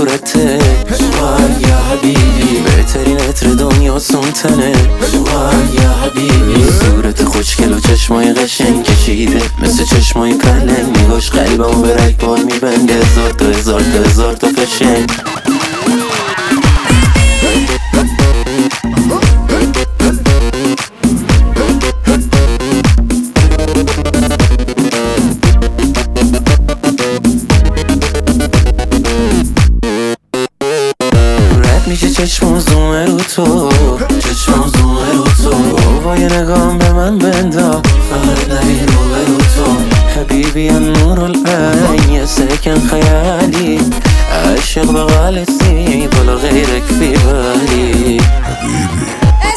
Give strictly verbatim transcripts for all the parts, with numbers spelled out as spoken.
صورته وای یا حبیبی، بهترین عطر دنیاسون تنه وای یا حبیبی. صورت خوشگل و چشمای قشنگ کشیده مثل چشمای پلنگ، نگاش قلبمو به رگبار میبنده، هزار تا هزار تا هزار تا فشنگ. میشه چشمم زومه رو تو، چشمم زومه رو تو، بابا یه نگام به من بندا، فقط نبین رو به رو تو. حبیبی یا نور العین یا سکن خیالی، عاشق بغالتي ولا غيرك في بالي حبيبي.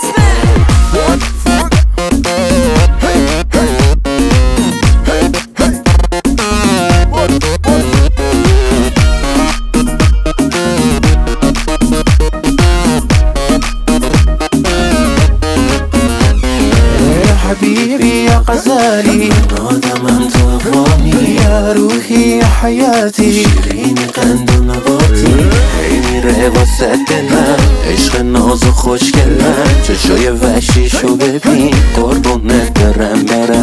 حبيبي يا غزالي، آدم أنت أفواني، يا روحي يا حياتي، شيريني قند و نباتی، هی میره واسه دلم، عشق ناز و خوشگلم، چشای وحشیشو ببین، قربونت برم برم.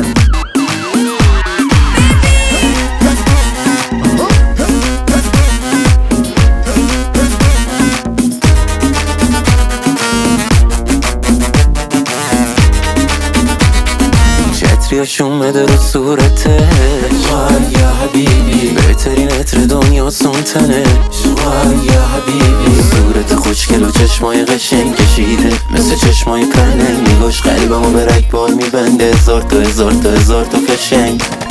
عطریاشون بده رو صورته وای یا حبیبی، بهترین عطر دنیاسون تنه وای یا حبیبی. صورت خوشگل و چشمای قشنگ کشیده مثل چشمای پلنگ، نگاش قلبمو به رگبار میبنده، هزار تا هزار تا هزار تا فشنگ.